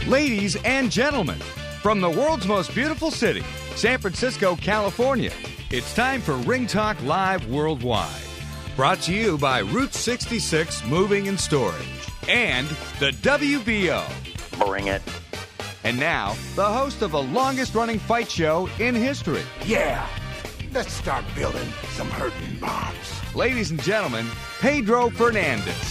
Ladies and gentlemen, from the world's most beautiful city, San Francisco, California, it's time for Ring Talk Live Worldwide. Brought to you by Route 66 Moving and Storage and the WBO. Bring it. And now, the host of the longest-running fight show in history. Yeah, let's start building some hurting bombs. Ladies and gentlemen, Pedro Fernandez.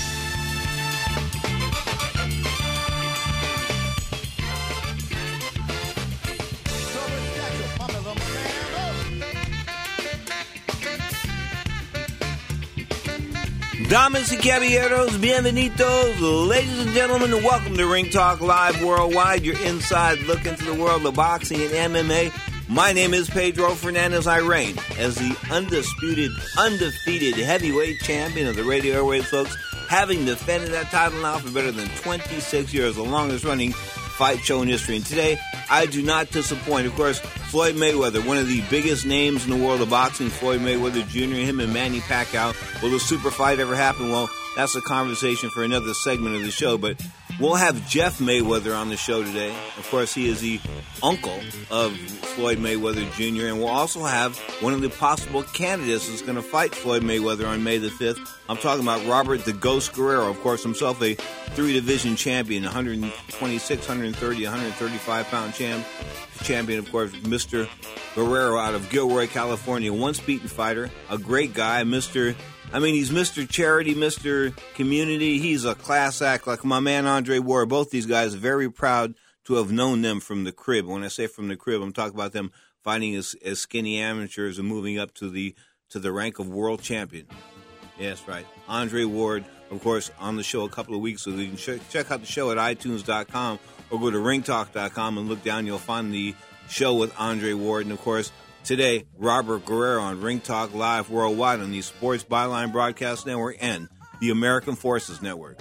Damas y caballeros, bienvenidos, ladies and gentlemen, and welcome to Ring Talk Live Worldwide, your inside look into the world of boxing and MMA. My name is Pedro Fernandez. I reign as the undefeated heavyweight champion of the radio airwaves, folks, having defended that title now for better than 26 years, the longest running fight show in history. And today, I do not disappoint. Of course, Floyd Mayweather, one of the biggest names in the world of boxing, Floyd Mayweather Jr., him and Manny Pacquiao. Will the super fight ever happen? Well, that's a conversation for another segment of the show, but we'll have Jeff Mayweather on the show today. Of course, he is the uncle of Floyd Mayweather Jr., and we'll also have one of the possible candidates that's going to fight Floyd Mayweather on May the 5th. I'm talking about Robert the Ghost Guerrero, of course, himself a three-division champion, 126, 130, 135-pound champion, of course, Mr. Guerrero out of Gilroy, California, once beaten fighter, a great guy, he's Mr. Charity, Mr. Community. He's a class act, like my man Andre Ward. Both these guys are very proud to have known them from the crib. When I say from the crib, I'm talking about them fighting as skinny amateurs and moving up to the rank of world champion. Yes, right. Andre Ward, of course, on the show a couple of weeks ago. You can check out the show at iTunes.com or go to ringtalk.com and look down. You'll find the show with Andre Ward. And, of course, today, Robert Guerrero on Ring Talk Live Worldwide on the Sports Byline Broadcast Network and the American Forces Network.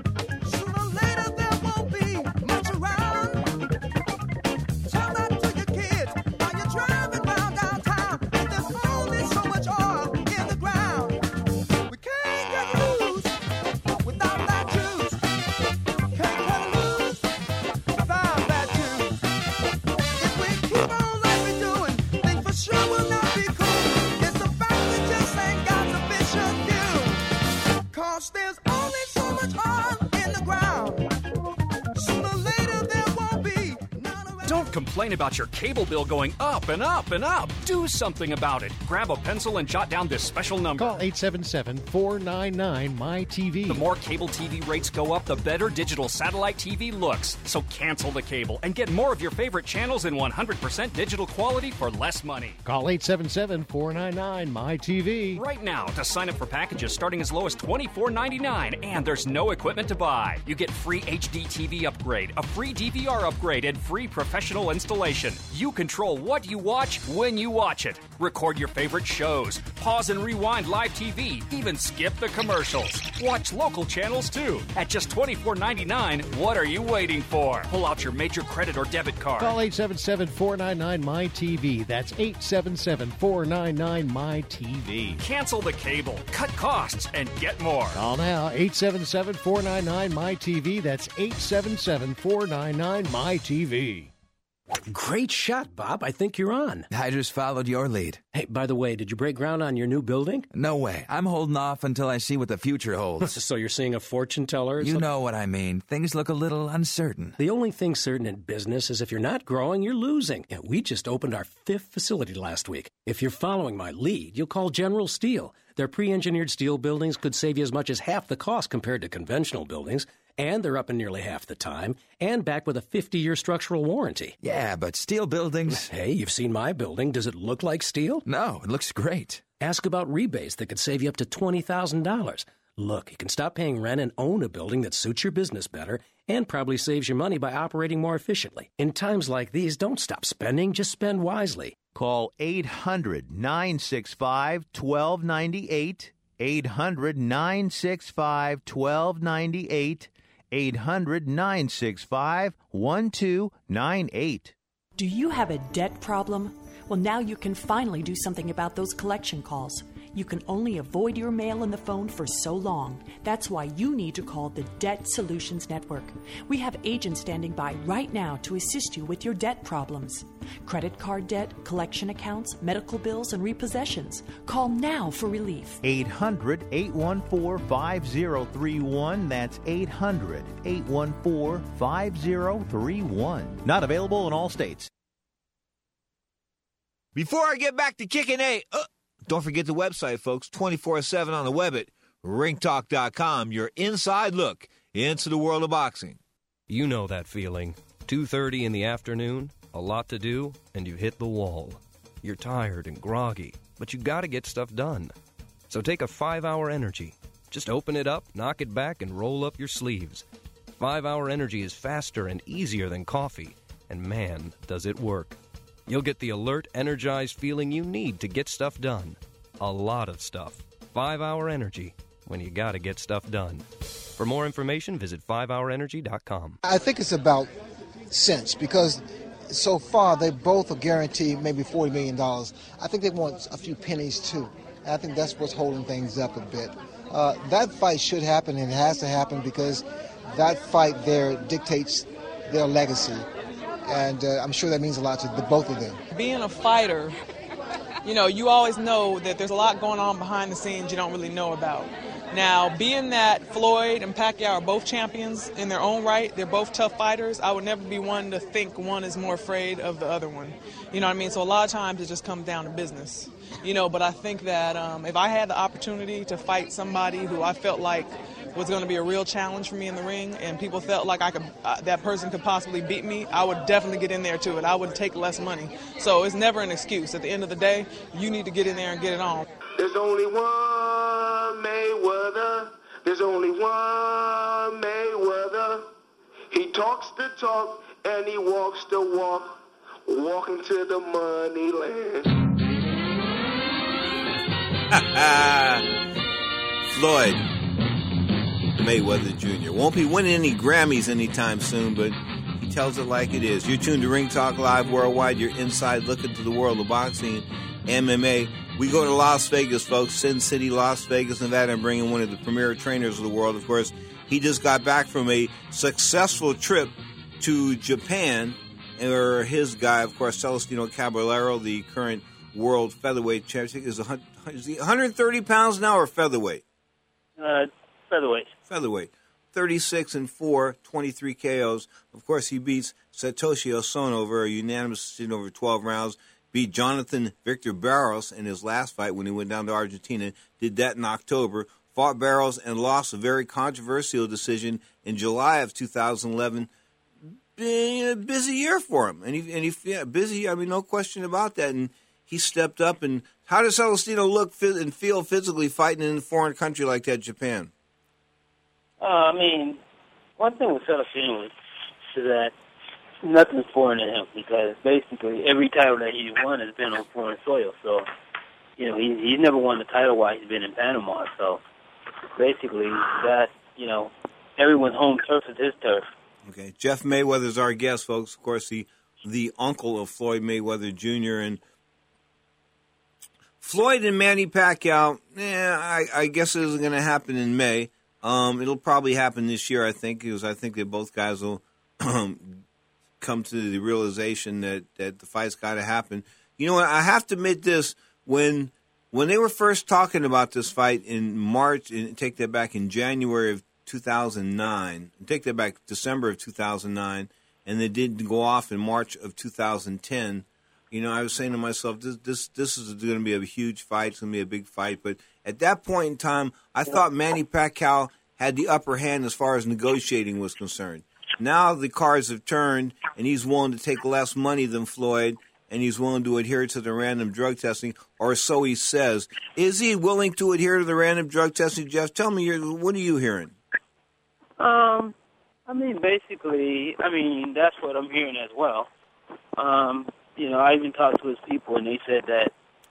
Complain about your cable bill going up and up and up. Do something about it. Grab a pencil and jot down this special number. Call 877-499-MY-TV. The more cable TV rates go up, the better digital satellite TV looks. So cancel the cable and get more of your favorite channels in 100% digital quality for less money. Call 877-499-MY-TV. Right now to sign up for packages starting as low as $24.99, and there's no equipment to buy. You get free HD TV upgrade, a free DVR upgrade, and free professional installation. You control what you watch when you watch it. Record your favorite shows. Pause and rewind live TV. Even skip the commercials. Watch local channels too. At just $24.99, what are you waiting for? Pull out your major credit or debit card. Call 877-499-MY-TV. That's 877-499-MY-TV. Cancel the cable, cut costs, and get more. Call now, 877-499-MY-TV. That's 877-499-MY-TV. Great shot, Bob. I think you're on. I just followed your lead. Hey, by the way, did you break ground on your new building? No way. I'm holding off until I see what the future holds. So you're seeing a fortune teller? You know what I mean. Things look a little uncertain. The only thing certain in business is if you're not growing, you're losing. And we just opened our 5th facility last week. If you're following my lead, you'll call General Steel. Their pre-engineered steel buildings could save you as much as half the cost compared to conventional buildings. And they're up in nearly half the time, and back with a 50-year structural warranty. Yeah, but steel buildings... Hey, you've seen my building. Does it look like steel? No, it looks great. Ask about rebates that could save you up to $20,000. Look, you can stop paying rent and own a building that suits your business better and probably saves you money by operating more efficiently. In times like these, don't stop spending, just spend wisely. Call 800-965-1298, 800-965-1298, 800-965-1298. Do you have a debt problem? Well, now you can finally do something about those collection calls. You can only avoid your mail and the phone for so long. That's why you need to call the Debt Solutions Network. We have agents standing by right now to assist you with your debt problems. Credit card debt, collection accounts, medical bills, and repossessions. Call now for relief. 800-814-5031. That's 800-814-5031. Not available in all states. Before I get back to kicking don't forget the website, folks, 24/7 on the web at ringtalk.com. Your inside look into the world of boxing. You know that feeling. 2:30 in the afternoon, a lot to do, and you hit the wall. You're tired and groggy, but you got to get stuff done. So take a 5-Hour Energy. Just open it up, knock it back, and roll up your sleeves. 5-Hour Energy is faster and easier than coffee, and man, does it work. You'll get the alert, energized feeling you need to get stuff done. A lot of stuff. 5-Hour Energy, when you got to get stuff done. For more information, visit 5hourenergy.com. I think it's about cents because so far they both are guaranteed maybe $40 million. I think they want a few pennies too. And I think that's what's holding things up a bit. That fight should happen, and it has to happen because that fight there dictates their legacy. And I'm sure that means a lot to the both of them. Being a fighter, you always know that there's a lot going on behind the scenes you don't really know about. Now, being that Floyd and Pacquiao are both champions in their own right, they're both tough fighters, I would never be one to think one is more afraid of the other one. You know what I mean? So a lot of times it just comes down to business. But I think that if I had the opportunity to fight somebody who I felt like was going to be a real challenge for me in the ring, and people felt like that person could possibly beat me, I would definitely get in there to it. I would take less money. So it's never an excuse. At the end of the day, you need to get in there and get it on. There's only one Mayweather. There's only one Mayweather. He talks the talk and he walks the walk, walking to the money land. Floyd Mayweather Jr. won't be winning any Grammys anytime soon, but he tells it like it is. You're tuned to Ring Talk Live Worldwide, your inside look into the world of boxing and MMA. We go to Las Vegas, folks, Sin City, Las Vegas, Nevada, and bring in one of the premier trainers of the world. Of course, he just got back from a successful trip to Japan, or his guy, of course, Celestino Caballero, the current world featherweight champion, is 130 pounds now or featherweight? Featherweight. Featherweight. 36-4, 23 KOs. Of course, he beats Satoshi Osono over a unanimous decision over 12 rounds. Beat Jonathan Victor Barros in his last fight when he went down to Argentina. Did that in October. Fought Barros and lost a very controversial decision in July of 2011. Been a busy year for him. And he busy, no question about that. And he stepped up. And how does Celestino look and feel physically fighting in a foreign country like that, Japan? One thing with Celestino is that nothing's foreign to him because basically every title that he's won has been on foreign soil. So, he's never won the title while he's been in Panama. So, basically, that's, everyone's home turf is his turf. Okay, Jeff Mayweather's our guest, folks. Of course, the uncle of Floyd Mayweather Jr. And Floyd and Manny Pacquiao, I guess it isn't going to happen in May. It'll probably happen this year, I think, because I think that both guys will come to the realization that the fight's got to happen. You know what? I have to admit this. When they were first talking about this fight in March, and take that back in January of 2009, take that back December of 2009, and they didn't go off in March of 2010, I was saying to myself, this is going to be a huge fight. It's going to be a big fight. But at that point in time, I thought Manny Pacquiao had the upper hand as far as negotiating was concerned. Now the cards have turned, and he's willing to take less money than Floyd, and he's willing to adhere to the random drug testing, or so he says. Is he willing to adhere to the random drug testing, Jeff? Tell me, what are you hearing? Basically, that's what I'm hearing as well. I even talked to his people, and they said that,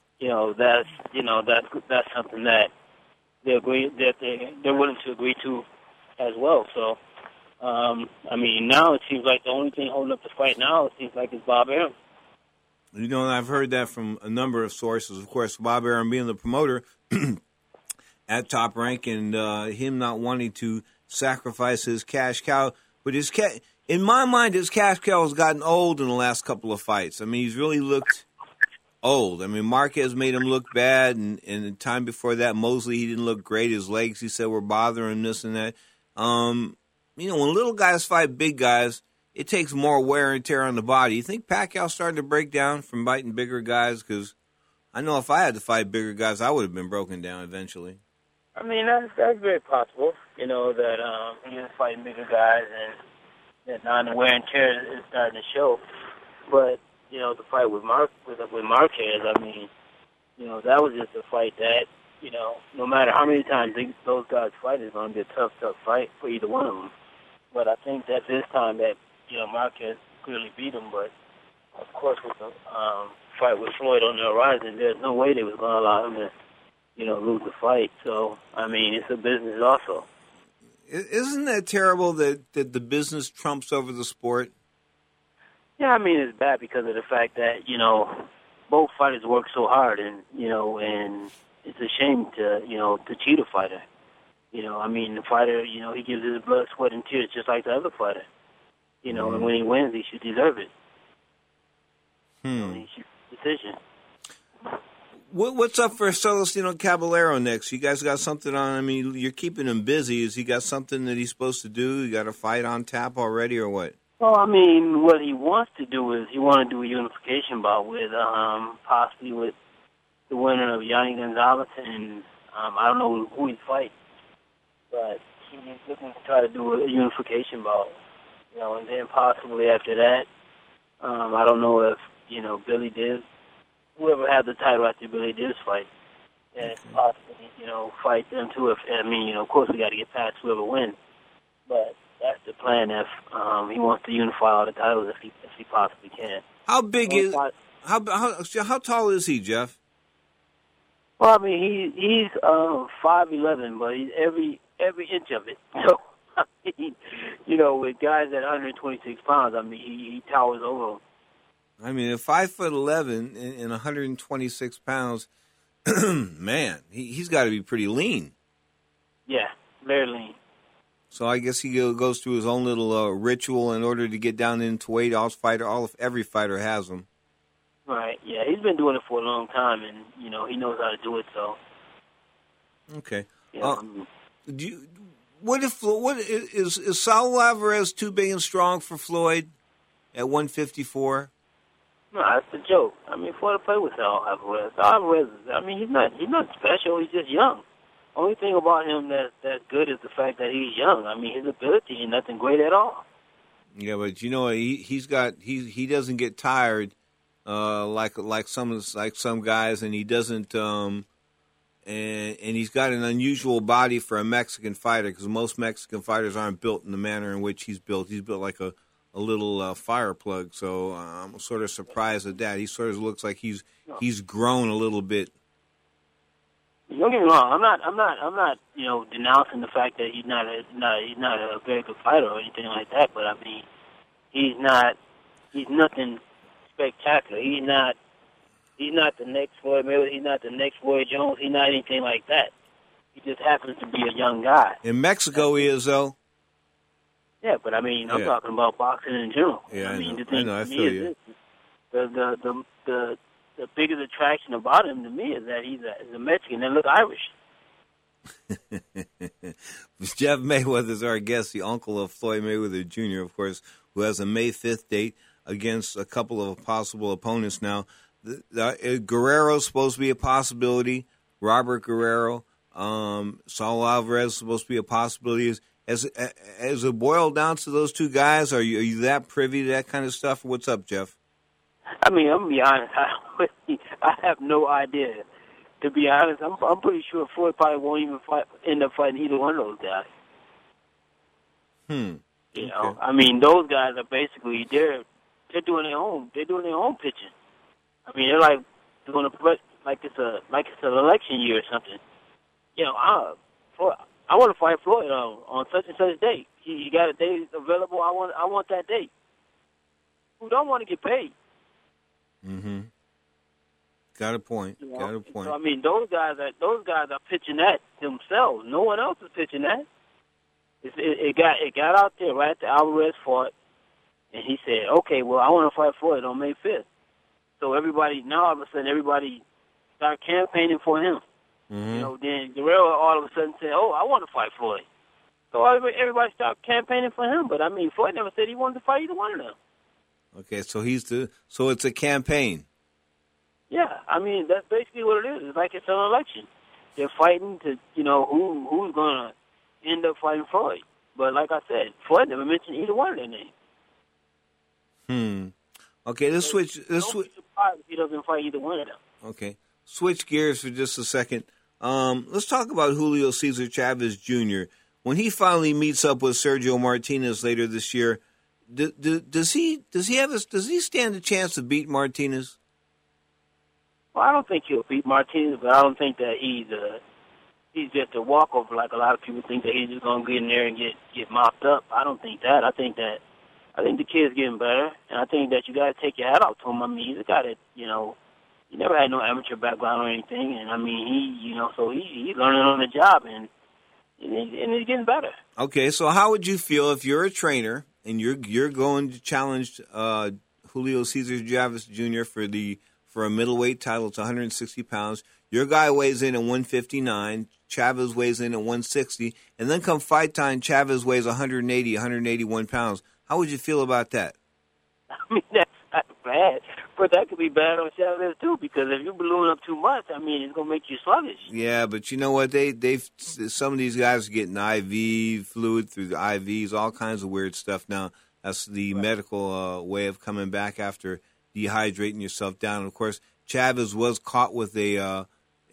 that's something that they're willing to agree to as well. So, now it seems like the only thing holding up the fight now, it seems like, is Bob Arum. I've heard that from a number of sources. Of course, Bob Arum being the promoter, at Top Rank, and him not wanting to sacrifice his cash cow. But in my mind, his cash cow has gotten old in the last couple of fights. I mean, he's really looked old. I mean, Marquez made him look bad, and the time before that, Mosley, he didn't look great. His legs, he said, were bothering him, this and that. When little guys fight big guys, it takes more wear and tear on the body. You think Pacquiao started to break down from fighting bigger guys? Because I know if I had to fight bigger guys, I would have been broken down eventually. I mean, that's very possible, that he was fighting bigger guys and that non-wear and tear is starting to show. But, the fight with Marquez, I mean, that was just a fight that, no matter how many times those guys fight, it's going to be a tough fight for either one of them. But I think that this time that, Marquez clearly beat him. But, of course, with the fight with Floyd on the horizon, there's no way they was going to allow him to, lose the fight. So, I mean, it's a business also. Isn't that terrible that the business trumps over the sport? Yeah, I mean, it's bad because of the fact that, both fighters work so hard and it's a shame to cheat a fighter. The fighter, he gives his blood, sweat, and tears just like the other fighter. And when he wins, he should deserve it. He should decision. What's up for Celestino Caballero next? You guys got something on? I mean, you're keeping him busy. Has he got something that he's supposed to do? You got a fight on tap already or what? Well, I mean, what he wants to do is he wants to do a unification bout with possibly with the winner of Yanni Gonzalez, and I don't know who he'd fight, but he's looking to try to do a unification bout, and then possibly after that, I don't know if, Billy Diz, whoever had the title after Billy Diz fight, and possibly, fight them too. Of course we got to get past whoever wins, but that's the plan if he wants to unify all the titles if he possibly can. How big is how tall is he, Jeff? Well, I mean he's 5'11", but he's every inch of it. So I mean, with guys at 126 pounds, I mean he towers over them. I mean, at 5'11" and 126 pounds, man, he's got to be pretty lean. Yeah, very lean. So I guess he goes through his own little ritual in order to get down into weight. Every fighter has them. Right. Yeah, he's been doing it for a long time, and he knows how to do it. So. Okay. What is Saul Alvarez too big and strong for Floyd at 154? No, that's a joke. I mean, Floyd to play with Saul Alvarez. He's not special. He's just young. Only thing about him that's good is the fact that he's young. I mean, his ability is nothing great at all. Yeah, but he doesn't get tired like some guys, and he doesn't and he's got an unusual body for a Mexican fighter because most Mexican fighters aren't built in the manner in which he's built. He's built like a little fire plug, so I'm sort of surprised at that. He sort of looks like he's grown a little bit. Don't get me wrong. I'm not denouncing the fact that he's not a very good fighter or anything like that. But I mean, he's nothing spectacular. He's not the next Floyd Mayweather. He's not the next Roy Jones. He's not anything like that. He just happens to be a young guy. In Mexico, he is though. Yeah, but I mean, I'm talking about boxing in general. Yeah, I mean, know. the thing I to me feel is you. this, the biggest attraction about him to me is that he's a Mexican and look Irish. Jeff Mayweather is our guest, the uncle of Floyd Mayweather Jr., of course, who has a May 5th date against a couple of possible opponents now. Guerrero's supposed to be a possibility. Robert Guerrero. Saul Alvarez is supposed to be a possibility. As it boiled down to those two guys, are you that privy to that kind of stuff? What's up, Jeff? I mean, I'm going to be honest. I have no idea. To be honest, I'm pretty sure Floyd probably won't even end up fighting either one of those guys. You know, I mean, those guys are basically they're doing their own pitching. I mean, they're like doing like it's an election year or something. You know, I want to fight Floyd on such and such date. He got a date available. I want that date. Who don't want to get paid? Mm-hmm. Got a point. You know? Got a point. So I mean, those guys are pitching that themselves. No one else is pitching that. It got out there right after Alvarez fought, and he said, "Okay, well, I want to fight Floyd on May 5th." So everybody now, all of a sudden, everybody started campaigning for him. Mm-hmm. You know, then Guerrero all of a sudden said, "Oh, I want to fight Floyd." So everybody started campaigning for him. But I mean, Floyd never said he wanted to fight either one of them. Okay, so it's a campaign. Yeah, I mean that's basically what it is. It's like it's an election. They're fighting to, you know, who's going to end up fighting Floyd. But like I said, Floyd never mentioned either one of their names. Okay, let's switch. Don't be surprised if he doesn't fight either one of them. Okay, switch gears for just a second. Let's talk about Julio Cesar Chavez Jr. When he finally meets up with Sergio Martinez later this year, does he stand a chance to beat Martinez? Well, I don't think he'll beat Martinez, but I don't think that he's just a walkover like a lot of people think that he's just gonna get in there and get mopped up. I don't think that. I think the kid's getting better, and I think that you got to take your hat off to him. I mean, he's a guy that, you know, he never had no amateur background or anything, and I mean, he's learning on the job, and he's getting better. Okay, so how would you feel if you're a trainer and you're going to challenge Julio Cesar Chavez Jr. for a middleweight title? It's 160 pounds. Your guy weighs in at 159. Chavez weighs in at 160. And then come fight time, Chavez weighs 181 pounds. How would you feel about that? I mean, that's not bad. But that could be bad on Chavez, too, because if you balloon up too much, I mean, it's going to make you sluggish. Yeah, but you know what? Some of these guys are getting IV fluid through the IVs, all kinds of weird stuff now. That's the medical way of coming back after dehydrating yourself down. And of course, Chavez was caught with a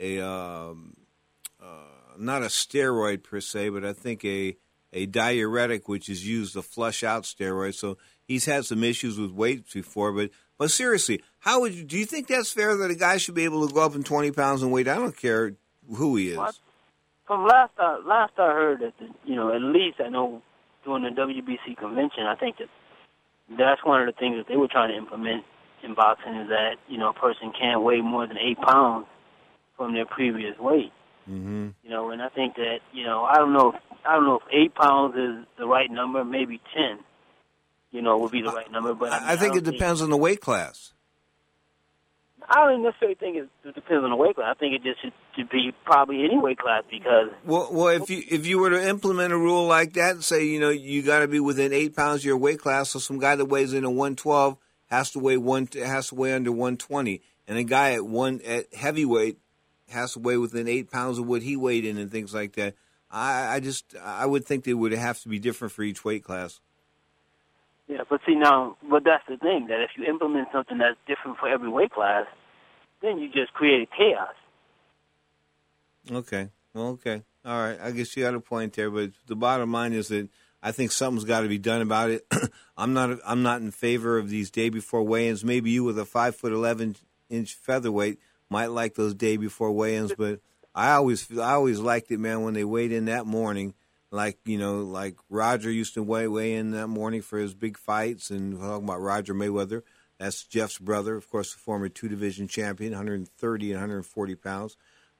not a steroid per se, but I think a diuretic, which is used to flush out steroids. So he's had some issues with weight before. But seriously, do you think that's fair that a guy should be able to go up in 20 pounds in weight? I don't care who he is. Well, from last I heard that, at least I know during the WBC convention, I think that's one of the things that they were trying to implement in boxing is that, a person can't weigh more than 8 pounds from their previous weight. Mm-hmm. And I think that, I don't know if 8 pounds is the right number, maybe 10, would be the right number. But I think it depends on the weight class. I don't necessarily think it depends on the weight class. I think it just should be probably any weight class because. Well, if you were to implement a rule like that and say, you got to be within 8 pounds of your weight class, so some guy that weighs in at 112 has to weigh under 120, and a guy at heavyweight has to weigh within 8 pounds of what he weighed in and things like that. I would think they would have to be different for each weight class. Yeah, but that's the thing, that if you implement something that's different for every weight class, then you just create chaos. Okay. All right. I guess you got a point there, but the bottom line is that I think something's got to be done about it. I'm not in favor of these day before weigh-ins. Maybe you with a 5'11" featherweight might like those day before weigh-ins, but I always liked it, man, when they weighed in that morning. Like Roger used to weigh in that morning for his big fights, and we're talking about Roger Mayweather. That's Jeff's brother, of course, the former 2-division champion, 130 and 140 pounds.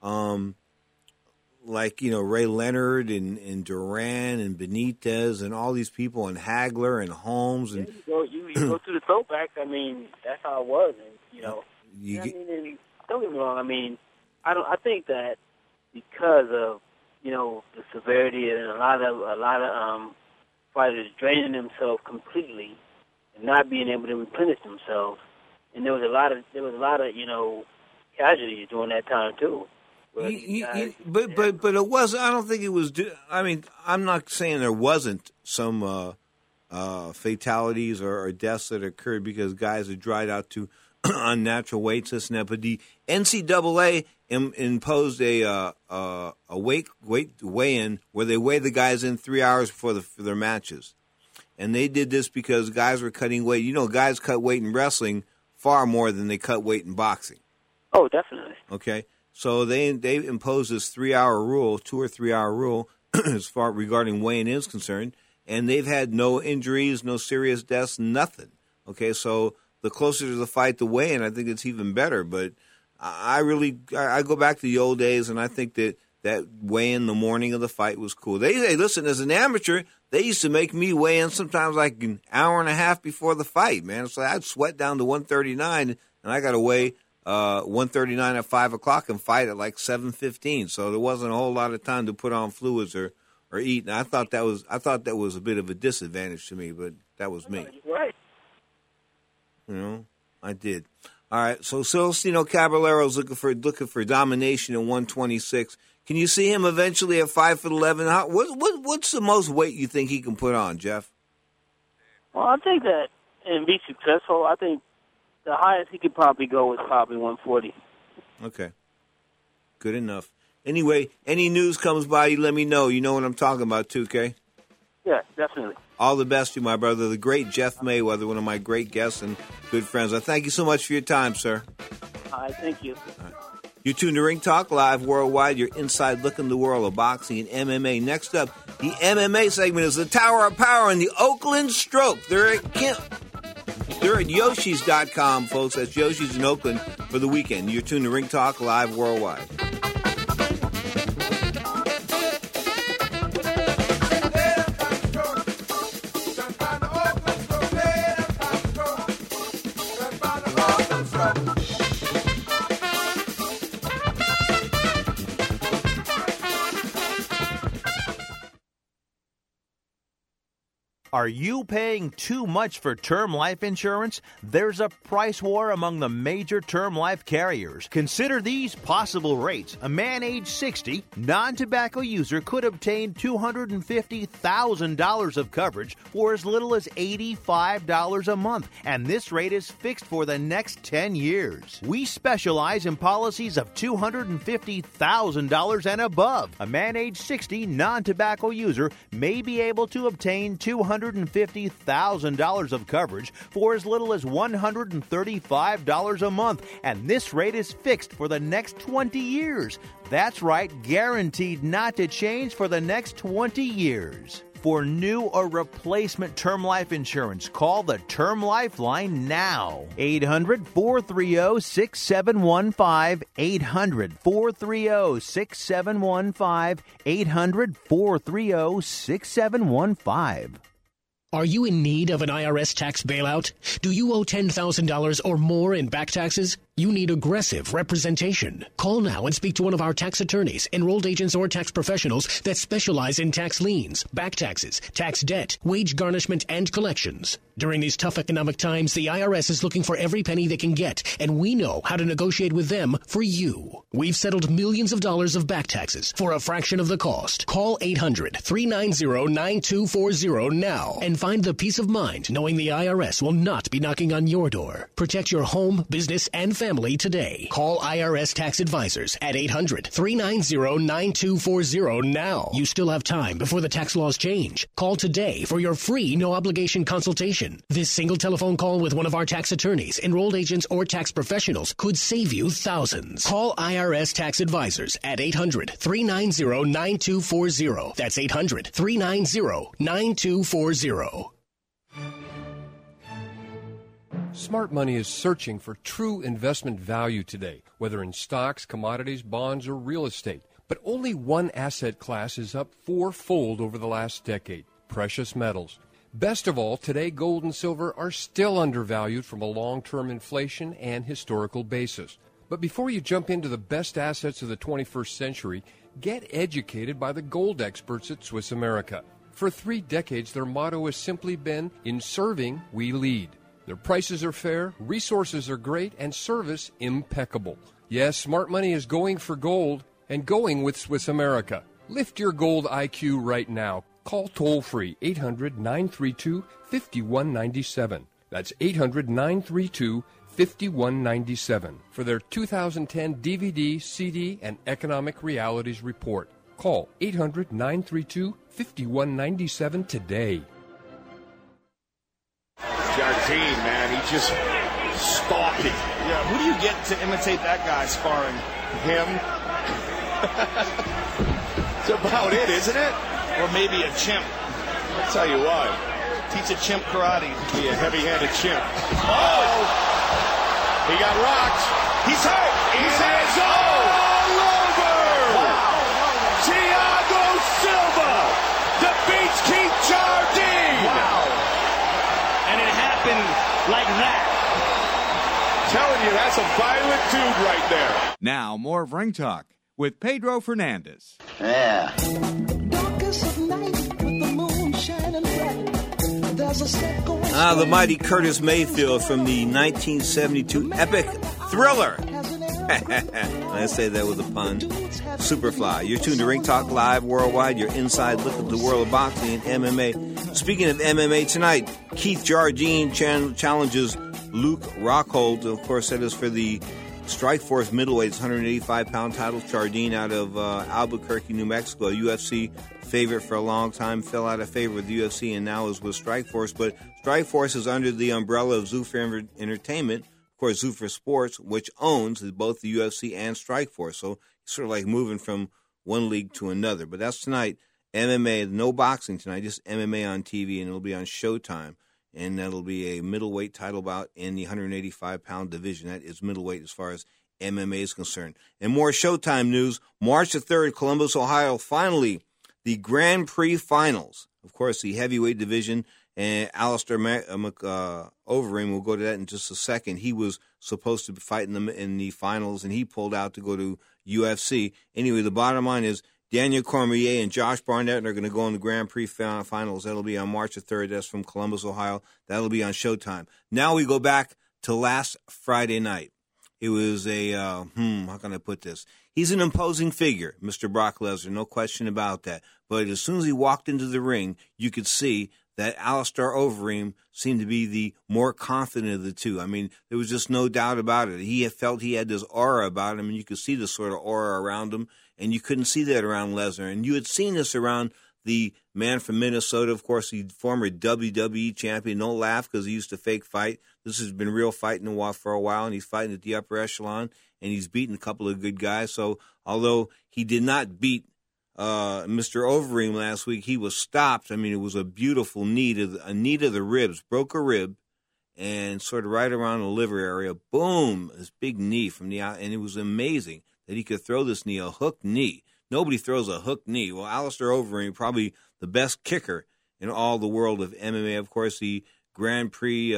Ray Leonard and Duran and Benitez and all these people, and Hagler and Holmes. And you go through the throwbacks. I mean, that's how it was. And, don't get me wrong. I mean, I think that because of the severity and a lot of fighters draining themselves completely and not being able to replenish themselves, and there was a lot of casualties during that time too. But it was. I don't think it was. I mean, I'm not saying there wasn't some fatalities or deaths that occurred because guys had dried out to unnatural weights, this and that. But the NCAA imposed a weigh-in where they weigh the guys in 3 hours before their matches, and they did this because guys were cutting weight. Guys cut weight in wrestling far more than they cut weight in boxing. Oh, definitely. Okay. So they imposed this 3 hour rule, 2 or 3 hour rule, as far regarding weighing is concerned, and they've had no injuries, no serious deaths, nothing. Okay, so the closer to the fight, the weigh-in, I think it's even better. But I go back to the old days, and I think that weigh-in the morning of the fight was cool. Hey, listen, as an amateur, they used to make me weigh in sometimes like an hour and a half before the fight, man. So I'd sweat down to 139, and I got to weigh 139 at 5 o'clock and fight at like 7:15. So there wasn't a whole lot of time to put on fluids or eat. And I thought that was a bit of a disadvantage to me, but that was me. Right. I did. All right. So Celestino Caballero's looking for domination in 126. Can you see him eventually at 5'11"? What's the most weight you think he can put on, Jeff? Well, I think that and be successful, I think the highest he could probably go is probably 140. Okay. Good enough. Anyway, any news comes by, you let me know. You know what I'm talking about, 2K? Yeah, definitely. All the best to you, my brother. The great Jeff Mayweather, one of my great guests and good friends. I thank you so much for your time, sir. All right, thank you. All right. You're tuned to Ring Talk Live Worldwide, your inside look in the world of boxing and MMA. Next up, the MMA segment is the Tower of Power and the Oakland Stroke. They're at Yoshis.com, folks. That's Yoshis in Oakland for the weekend. You're tuned to Ring Talk Live Worldwide. Are you paying too much for term life insurance? There's a price war among the major term life carriers. Consider these possible rates. A man age 60, non-tobacco user could obtain $250,000 of coverage for as little as $85 a month, and this rate is fixed for the next 10 years. We specialize in policies of $250,000 and above. A man age 60, non-tobacco user may be able to obtain $250,000 of coverage for as little as $135 a month, and this rate is fixed for the next 20 years. That's right, guaranteed not to change for the next 20 years. For new or replacement term life insurance, call the Term Lifeline now. 800-430-6715. 800-430-6715. 800-430-6715. Are you in need of an IRS tax bailout? Do you owe $10,000 or more in back taxes? You need aggressive representation. Call now and speak to one of our tax attorneys, enrolled agents, or tax professionals that specialize in tax liens, back taxes, tax debt, wage garnishment, and collections. During these tough economic times, the IRS is looking for every penny they can get, and we know how to negotiate with them for you. We've settled millions of dollars of back taxes for a fraction of the cost. Call 800-390-9240 now and find the peace of mind knowing the IRS will not be knocking on your door. Protect your home, business, and family today. Call IRS Tax Advisors at 800-390-9240 now. You still have time before the tax laws change. Call today for your free no-obligation consultation. This single telephone call with one of our tax attorneys, enrolled agents, or tax professionals could save you thousands. Call IRS Tax Advisors at 800-390-9240. That's 800-390-9240. Smart money is searching for true investment value today, whether in stocks, commodities, bonds, or real estate. But only one asset class is up fourfold over the last decade: precious metals. Best of all, today gold and silver are still undervalued from a long-term inflation and historical basis. But before you jump into the best assets of the 21st century, get educated by the gold experts at Swiss America. For 3 decades, their motto has simply been, "In serving, we lead." Their prices are fair, resources are great, and service impeccable. Yes, smart money is going for gold and going with Swiss America. Lift your gold IQ right now. Call toll-free 800-932-5197. That's 800-932-5197 for their 2010 DVD, CD, and Economic Realities Report. Call 800-932-5197 today. Jardine, man, he just stalking. Yeah, who do you get to imitate that guy sparring? Him? That's about it, isn't it? Or maybe a chimp. I'll tell you what. Teach a chimp karate. Be a heavy-handed chimp. Oh! He got rocked. He's hurt. He's all over. Wow. Thiago Silva defeats Keith Jardine. Wow. And it happened like that. Telling you, that's a violent dude right there. Now, more of Ring Talk with Pedro Fernandez. Yeah. The mighty Curtis Mayfield from the 1972 epic Thriller. I say that with a pun. Superfly. You're tuned to Ring Talk Live Worldwide, your inside look at the world of boxing and MMA. Speaking of MMA, tonight, Keith Jardine challenges Luke Rockhold. Of course, that is for the Strikeforce middleweight 185-pound title. Jardine out of Albuquerque, New Mexico, a UFC favorite for a long time, fell out of favor with the UFC and now is with Strikeforce. But Strikeforce is under the umbrella of Zuffa Entertainment, of course, Zuffa Sports, which owns both the UFC and Strikeforce. So it's sort of like moving from one league to another. But that's tonight. MMA, no boxing tonight, just MMA on TV, and it'll be on Showtime. And that'll be a middleweight title bout in the 185-pound division. That is middleweight as far as MMA is concerned. And more Showtime news. March the 3rd, Columbus, Ohio, finally, the Grand Prix Finals. Of course, the heavyweight division. And Alistair Overeem, we'll go to that in just a second. He was supposed to be fighting them in the finals, and he pulled out to go to UFC. Anyway, the bottom line is Daniel Cormier and Josh Barnett are going to go in the Grand Prix Finals. That'll be on March the 3rd. That's from Columbus, Ohio. That'll be on Showtime. Now we go back to last Friday night. It was a, how can I put this? He's an imposing figure, Mr. Brock Lesnar, no question about that. But as soon as he walked into the ring, you could see that Alistair Overeem seemed to be the more confident of the two. I mean, there was just no doubt about it. He felt he had this aura about him, and you could see the sort of aura around him, and you couldn't see that around Lesnar. And you had seen this around the man from Minnesota, of course, the former WWE champion. Don't laugh because he used to fake fight. This has been real fighting for a while, and he's fighting at the upper echelon, and he's beaten a couple of good guys. So although he did not beat Mr. Overeem last week, he was stopped. I mean, it was a beautiful knee to the ribs, broke a rib, and sort of right around the liver area, boom, this big knee from the out, and it was amazing that he could throw this knee, a hook knee. Nobody throws a hook knee. Well, Alistair Overeem, probably the best kicker in all the world of MMA. Of course, the Grand Prix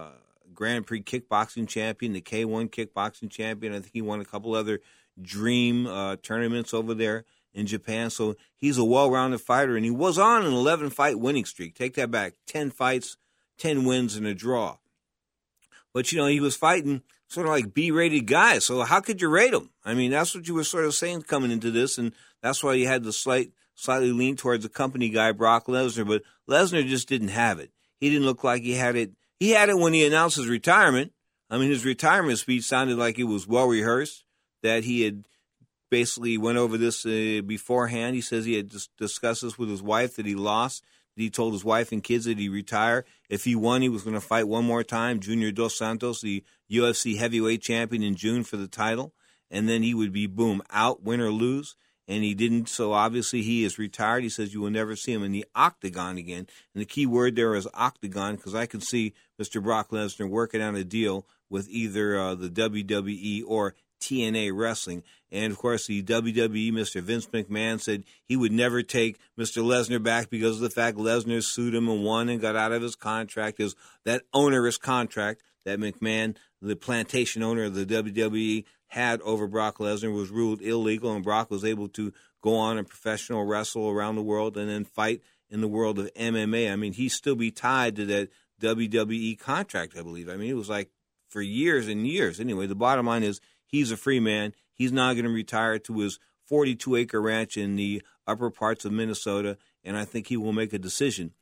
kickboxing champion, the K1 kickboxing champion. I think he won a couple other dream tournaments over there in Japan. So he's a well-rounded fighter, and he was on an 11-fight winning streak. Take that back. 10 fights, 10 wins, and a draw. But, he was fighting sort of like B-rated guys. So how could you rate him? I mean, that's what you were sort of saying coming into this, and that's why you had the slightly lean towards the company guy, Brock Lesnar. But Lesnar just didn't have it. He didn't look like he had it. He had it when he announced his retirement. I mean, his retirement speech sounded like it was well-rehearsed, that he had basically went over this beforehand. He says he had discussed this with his wife, that he lost, that he told his wife and kids that he'd retire. If he won, he was going to fight one more time, Junior Dos Santos, the UFC heavyweight champion, in June for the title. And then he would be, boom, out, win or lose. And he didn't, so obviously he is retired. He says you will never see him in the octagon again. And the key word there is octagon, because I can see Mr. Brock Lesnar working out a deal with either the WWE or TNA Wrestling. And, of course, the WWE, Mr. Vince McMahon, said he would never take Mr. Lesnar back because of the fact Lesnar sued him and won and got out of his contract. Is that onerous contract that McMahon, the plantation owner of the WWE, had over Brock Lesnar, was ruled illegal, and Brock was able to go on and professional wrestle around the world and then fight in the world of MMA. I mean, he'd still be tied to that WWE contract, I believe. I mean, it was like for years and years. Anyway, the bottom line is he's a free man. He's now going to retire to his 42-acre ranch in the upper parts of Minnesota, and I think he will make a decision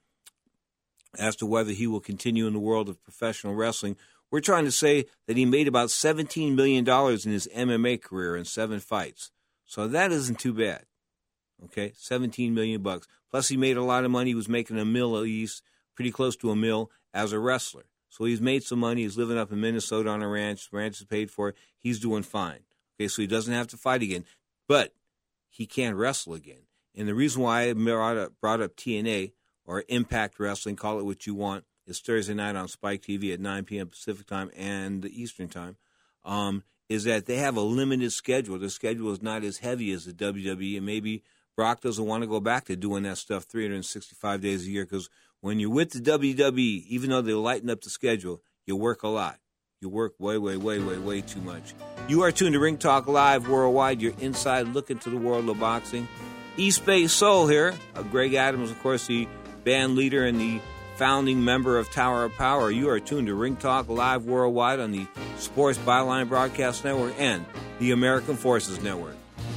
as to whether he will continue in the world of professional wrestling. We're trying to say that he made about $17 million in his MMA career in 7 fights. So that isn't too bad. Okay, $17 million. Plus he made a lot of money. He was making $1 million at least, pretty close to $1 million as a wrestler. So he's made some money. He's living up in Minnesota on a ranch. The ranch is paid for. He's doing fine. Okay, so he doesn't have to fight again. But he can't wrestle again. And the reason why I brought up TNA or Impact Wrestling, call it what you want, is Thursday night on Spike TV at 9 p.m. Pacific time and Eastern time, is that they have a limited schedule. Their schedule is not as heavy as the WWE, and maybe Brock doesn't want to go back to doing that stuff 365 days a year, because when you're with the WWE, even though they lighten up the schedule, you work a lot. You work way too much. You are tuned to Ring Talk Live Worldwide. You're inside look into the world of boxing. East Bay Soul here. Greg Adams, of course, the band leader and the founding member of Tower of Power. You are tuned to Ring Talk Live Worldwide on the Sports Byline Broadcast Network and the American Forces Network.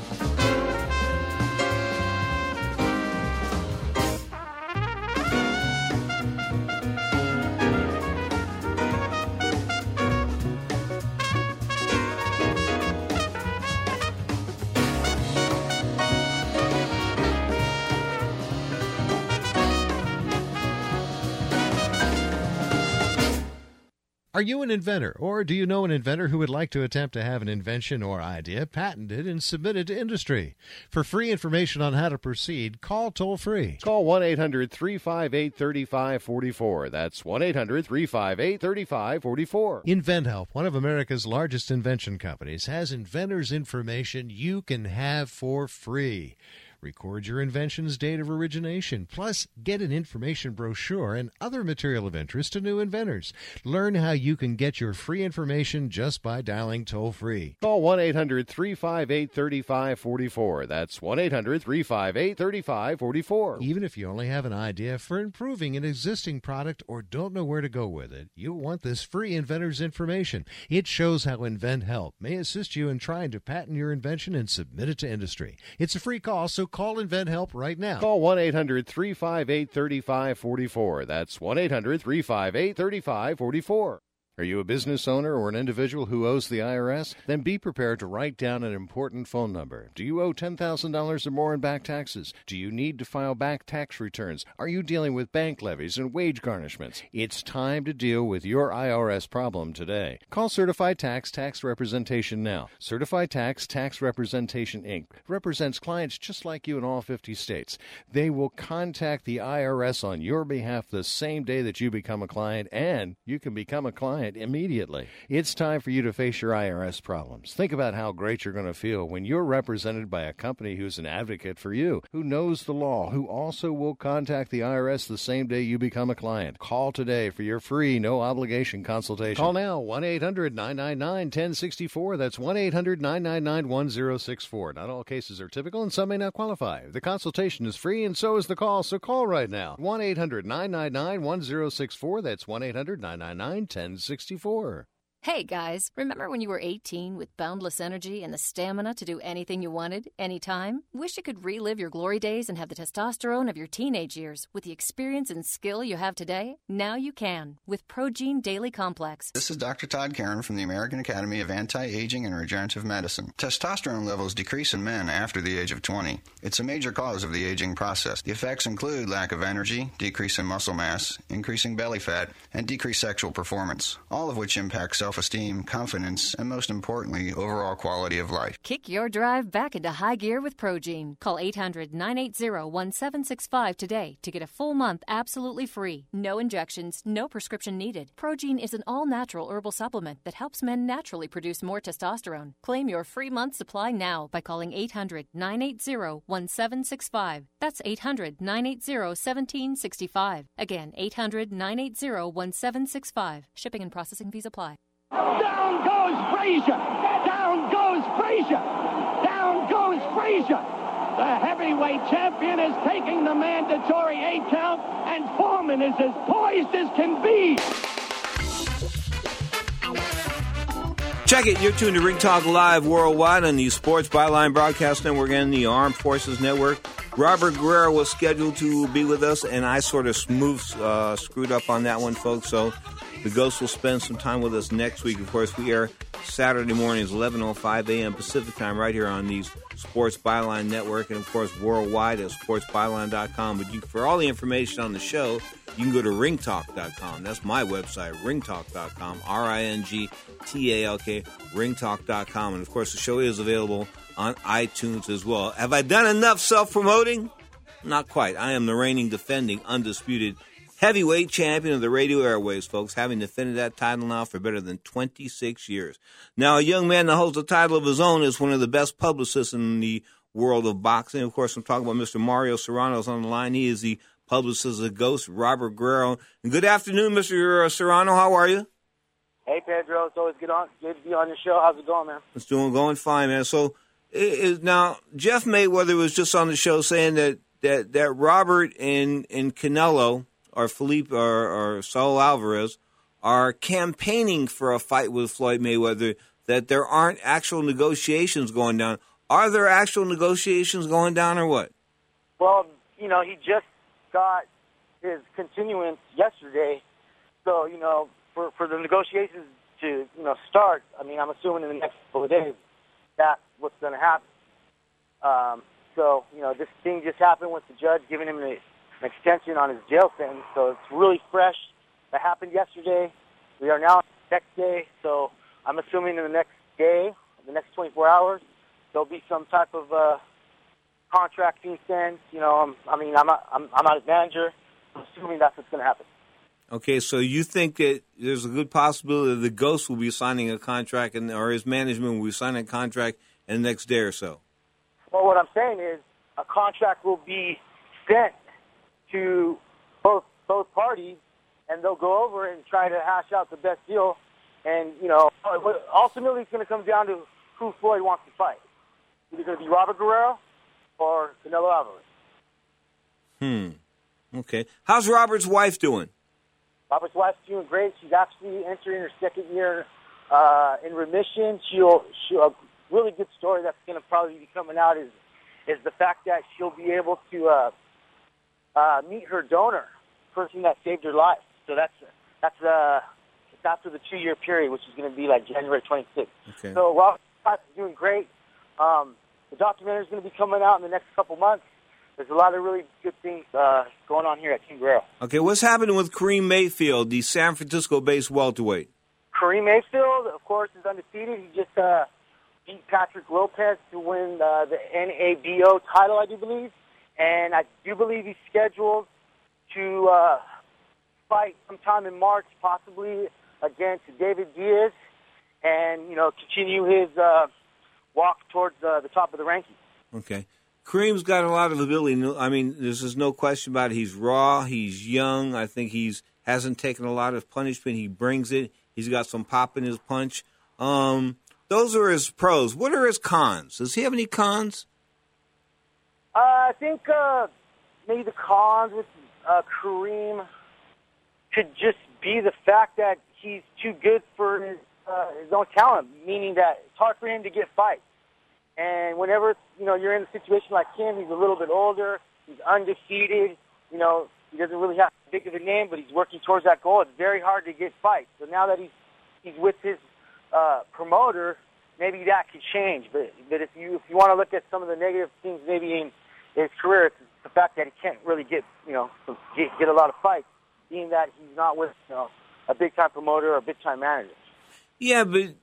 Are you an inventor, or do you know an inventor who would like to attempt to have an invention or idea patented and submitted to industry? For free information on how to proceed, call toll-free. Call 1-800-358-3544. That's 1-800-358-3544. InventHelp, one of America's largest invention companies, has inventors' information you can have for free. Record your invention's date of origination, plus get an information brochure and other material of interest to new inventors. Learn how you can get your free information just by dialing toll-free. Call 1-800-358-3544. That's 1-800-358-3544. Even if you only have an idea for improving an existing product or don't know where to go with it, you'll want this free inventor's information. It shows how InventHelp may assist you in trying to patent your invention and submit it to industry. It's a free call, so call InventHelp right now. Call 1-800-358-3544. That's 1-800-358-3544. Are you a business owner or an individual who owes the IRS? Then be prepared to write down an important phone number. Do you owe $10,000 or more in back taxes? Do you need to file back tax returns? Are you dealing with bank levies and wage garnishments? It's time to deal with your IRS problem today. Call Certified Tax Representation now. Certified Tax Representation, Inc. represents clients just like you in all 50 states. They will contact the IRS on your behalf the same day that you become a client, and you can become a client immediately. It's time for you to face your IRS problems. Think about how great you're going to feel when you're represented by a company who's an advocate for you, who knows the law, who also will contact the IRS the same day you become a client. Call today for your free, no-obligation consultation. Call now, 1-800-999-1064. That's 1-800-999-1064. Not all cases are typical, and some may not qualify. The consultation is free, and so is the call, so call right now. 1-800-999-1064. That's 1-800-999-1064. Hey guys, remember when you were 18 with boundless energy and the stamina to do anything you wanted, anytime? Wish you could relive your glory days and have the testosterone of your teenage years with the experience and skill you have today? Now you can with ProGene Daily Complex. This is Dr. Todd Karen from the American Academy of Anti-Aging and Regenerative Medicine. Testosterone levels decrease in men after the age of 20. It's a major cause of the aging process. The effects include lack of energy, decrease in muscle mass, increasing belly fat, and decreased sexual performance, all of which impact self-esteem, confidence, and most importantly, overall quality of life. Kick your drive back into high gear with ProGene. Call 800-980-1765 today to get a full month absolutely free. No injections, no prescription needed. ProGene is an all-natural herbal supplement that helps men naturally produce more testosterone. Claim your free month supply now by calling 800-980-1765. That's 800-980-1765. Again, 800-980-1765. Shipping and processing fees apply. Down goes Frazier! Down goes Frazier! Down goes Frazier! The heavyweight champion is taking the mandatory 8 count, and Foreman is as poised as can be. Check it. You're tuned to Ring Talk Live Worldwide on the Sports Byline Broadcast Network and the Armed Forces Network. Robert Guerrero was scheduled to be with us, and I sort of screwed up on that one, folks, so the Ghost will spend some time with us next week. Of course, we air Saturday mornings, 11:05 a.m. Pacific time, right here on the Sports Byline Network, and, of course, worldwide at sportsbyline.com. But for all the information on the show, you can go to ringtalk.com. That's my website, ringtalk.com, RINGTALK, ringtalk.com. And, of course, the show is available on iTunes as well. Have I done enough self-promoting? Not quite. I am the reigning, defending, undisputed heavyweight champion of the radio airways, folks, having defended that title now for better than 26 years. Now, a young man that holds a title of his own is one of the best publicists in the world of boxing. Of course, I'm talking about Mr. Mario Serrano's on the line. He is the publicist of Ghost, Robert Guerrero. And good afternoon, Mr. Serrano. How are you? Hey, Pedro. It's always good to be on your show. How's it going, man? It's going fine, man. So now, Jeff Mayweather was just on the show saying that Robert and Canelo or Felipe or Saul Alvarez are campaigning for a fight with Floyd Mayweather, that there aren't actual negotiations going down. Are there actual negotiations going down or what? Well, he just got his continuance yesterday. So, for the negotiations to, start, I'm assuming in the next couple of days, that's what's going to happen. So, this thing just happened with the judge giving him an extension on his jail sentence. So it's really fresh. That happened yesterday. We are now on the next day. So I'm assuming in the next day, the next 24 hours, there'll be some type of contract being sent. I'm not his manager. I'm assuming that's what's going to happen. Okay, so you think that there's a good possibility that the Ghost will be signing a contract, or his management will be signing a contract in the next day or so? Well, what I'm saying is a contract will be sent to both parties, and they'll go over and try to hash out the best deal. And, ultimately it's going to come down to who Floyd wants to fight. Either going to be Robert Guerrero or Canelo Alvarez. Okay. How's Robert's wife doing? Robert's wife's doing great. She's actually entering her second year in remission. A really good story that's going to probably be coming out is the fact that she'll be able to meet her donor, person that saved her life. So that's after the 2-year period, which is going to be like January 26th. Okay. So Robert's wife is doing great. The documentary is going to be coming out in the next couple months. There's a lot of really good things going on here at Team Guerrero. Okay, what's happening with Kareem Mayfield, the San Francisco-based welterweight? Kareem Mayfield, of course, is undefeated. He just beat Patrick Lopez to win the NABO title, I do believe. And I do believe he's scheduled to fight sometime in March, possibly against David Diaz, and, continue his walk towards the top of the rankings. Okay. Kareem's got a lot of ability. There's no question about it. He's raw. He's young. I think hasn't taken a lot of punishment. He brings it. He's got some pop in his punch. Those are his pros. What are his cons? Does he have any cons? I think maybe the cons with Kareem could just be the fact that he's too good for his own talent, meaning that it's hard for him to get fights. And whenever, you're in a situation like him, he's a little bit older, he's undefeated, he doesn't really have big of a name, but he's working towards that goal. It's very hard to get fights. So now that he's with his promoter, maybe that could change. But if you want to look at some of the negative things maybe in his career, it's the fact that he can't really get a lot of fights, being that he's not with a big time promoter or a big time manager. Yeah, but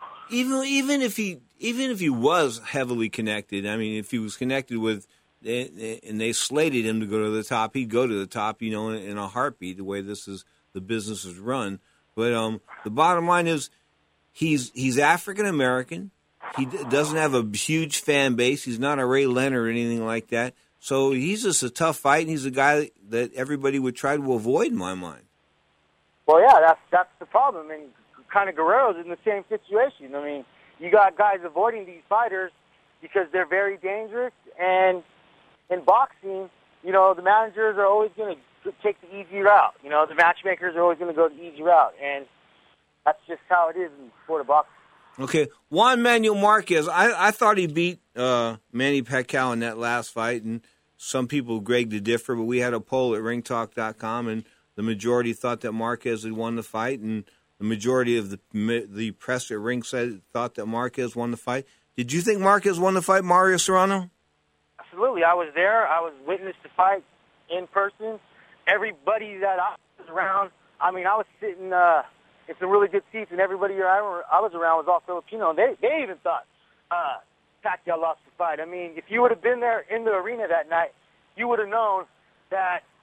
even if he was heavily connected, if he was connected with, and they slated him to go to the top, he'd go to the top, in a heartbeat. The way the business is run. But the bottom line is, he's African American. He doesn't have a huge fan base. He's not a Ray Leonard or anything like that. So he's just a tough fight, and he's a guy that everybody would try to avoid, in my mind. Well, yeah, that's the problem. And kind of Guerrero's in the same situation. You got guys avoiding these fighters because they're very dangerous. And in boxing, the managers are always going to take the easy route. The matchmakers are always going to go the easy route. And that's just how it is in the sport of boxing. Okay, Juan Manuel Marquez, I thought he beat Manny Pacquiao in that last fight, and some people, Greg, to differ, but we had a poll at ringtalk.com, and the majority thought that Marquez had won the fight, and the majority of the press at ringside thought that Marquez won the fight. Did you think Marquez won the fight, Mario Serrano? Absolutely. I was there. I was witness to fight in person. Everybody that I was around, I was sitting in some really good seats, and everybody I was around was all Filipino, and they even thought Pacquiao lost the fight. If you would have been there in the arena that night, you would have known that